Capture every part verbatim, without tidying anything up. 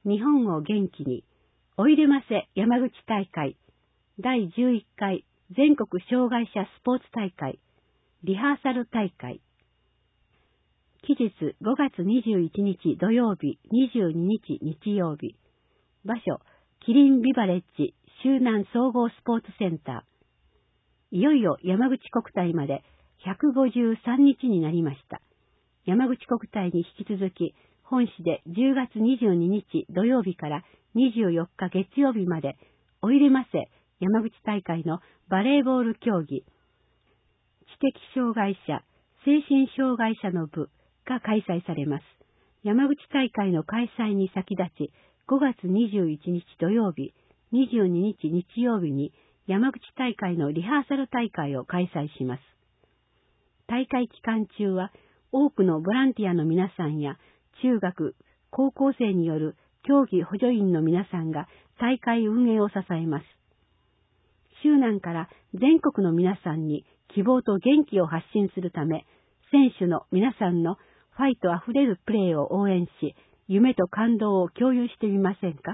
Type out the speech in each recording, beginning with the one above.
日本を元気に、おいでませ山口大会、だいじゅういっかい全国障害者スポーツ大会、リハーサル大会。期日ごがつにじゅういちにち土曜日、にじゅうににち日曜日。場所、キリンビバレッジ周南総合スポーツセンター。いよいよ山口国体までひゃくごじゅうさんにちになりました。山口国体に引き続き、本市でじゅうがつにじゅうににち土曜日からにじゅうよっか月曜日まで、おいでませ山口大会のバレーボール競技、知的障害者、精神障害者の部が開催されます。山口大会の開催に先立ち、ごがつにじゅういちにち土曜日、にじゅうににち日曜日に山口大会のリハーサル大会を開催します。大会期間中は多くのボランティアの皆さんや中学、高校生による競技補助員の皆さんが大会運営を支えます。周南から全国の皆さんに希望と元気を発信するため、選手の皆さんのファイトあふれるプレーを応援し、夢と感動を共有してみませんか？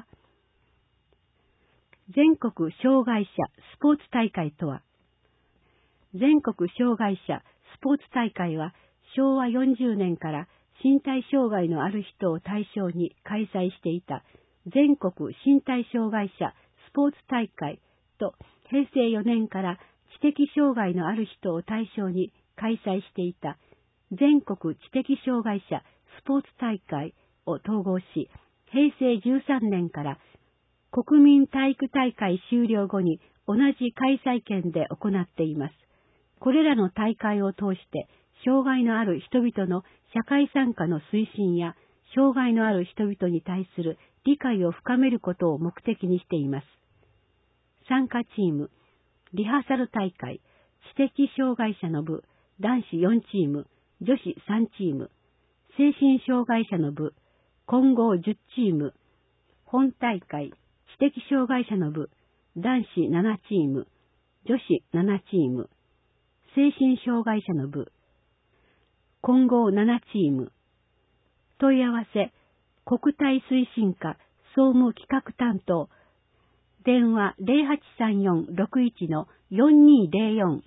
全国障害者スポーツ大会とは、全国障害者スポーツ大会はしょうわよんじゅうねんから身体障害のある人を対象に開催していた全国身体障害者スポーツ大会と、へいせいよねんから知的障害のある人を対象に開催していた全国知的障害者スポーツ大会を統合し、へいせいじゅうさんねんから国民体育大会終了後に同じ開催権で行っています。これらの大会を通して、障害のある人々の社会参加の推進や、障害のある人々に対する理解を深めることを目的にしています。参加チーム、リハーサル大会、知的障害者の部、男子よんチーム、女子さんチーム、精神障害者の部、混合じゅっチーム、本大会、知的障害者の部、男子ななチーム、女子ななチーム、精神障害者の部、混合ななチーム。問い合わせ、国体推進課総務企画担当、電話 ゼロはちさんよんろくいちのよんにーゼロよん